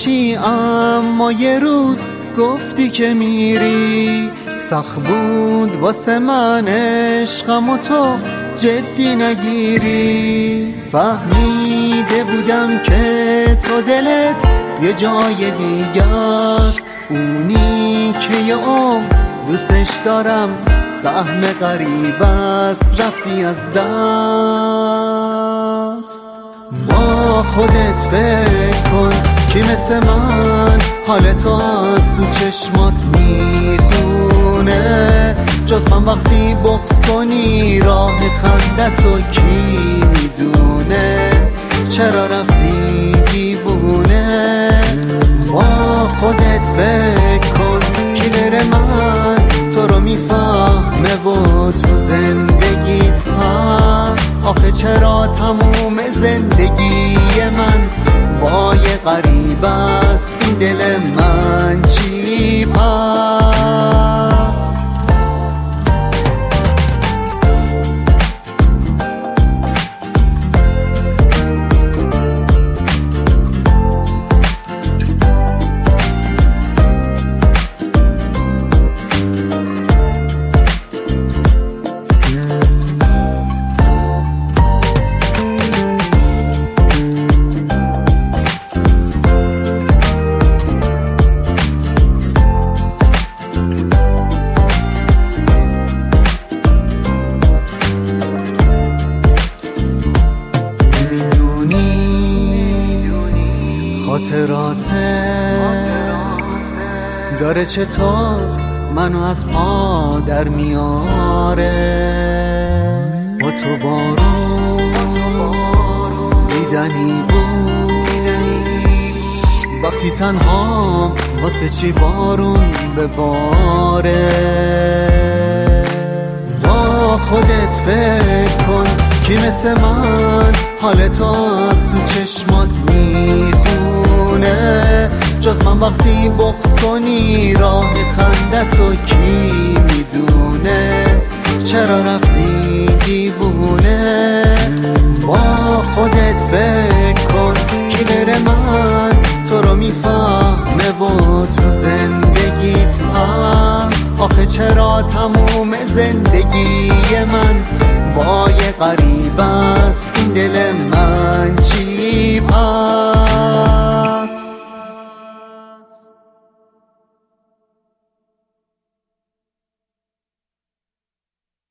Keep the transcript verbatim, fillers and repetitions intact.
چی اما یه روز گفتی که میری. سخت بود واسه من عشقم و تو جدی نگیری. فهمیده بودم که تو دلت یه جای دیگه است، اونی که یه عمر دوستش دارم سهم غریب است رفتی از دست. با خودت فکر کن کی مثل من حال تو از تو چشمات میخونه. جز من وقتی بغض کنی راه خندتو کی میدونه. چرا رفتی دیوونه؟ با خودت فکر کن کی غیر من تو رو میفهمه و تو زندگیت هست. آخه چرا تموم زندگی من با یه غریب است، این دل من چی پس؟ خاطراته داره چطور منو از پا در میاره. با تو بارون دیدنی بود وقتی تنها واسه چی بارون بباره. با خودت فکر کن کی مثل من حال تو از تو چشمات میخونه. جز من وقتی بغض کنی راه خندتو کی میدونه. چرا رفتی دیوونه؟ با خودت فکر کن کی غیر من تو رو میفهمه و تو زندگیت هست. آخه چرا تموم زندگی من با یه غریب است، این دل من